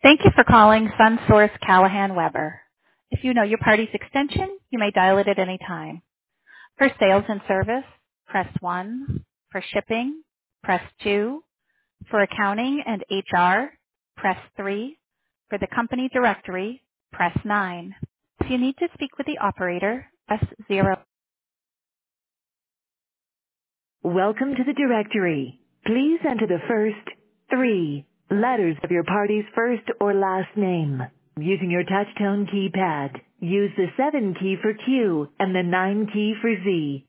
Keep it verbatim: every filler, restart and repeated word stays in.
Thank you for calling SunSource Callahan Weber. If you know your party's extension, you may dial it at any time. For sales and service, press one. For shipping, press two. For accounting and H R, press three. For the company directory, press nine. If you need to speak with the operator, press zero. Welcome to the directory. Please enter the first three letters of your party's first or last name. Using your touchtone keypad, use the seven key for Q and the nine key for Z.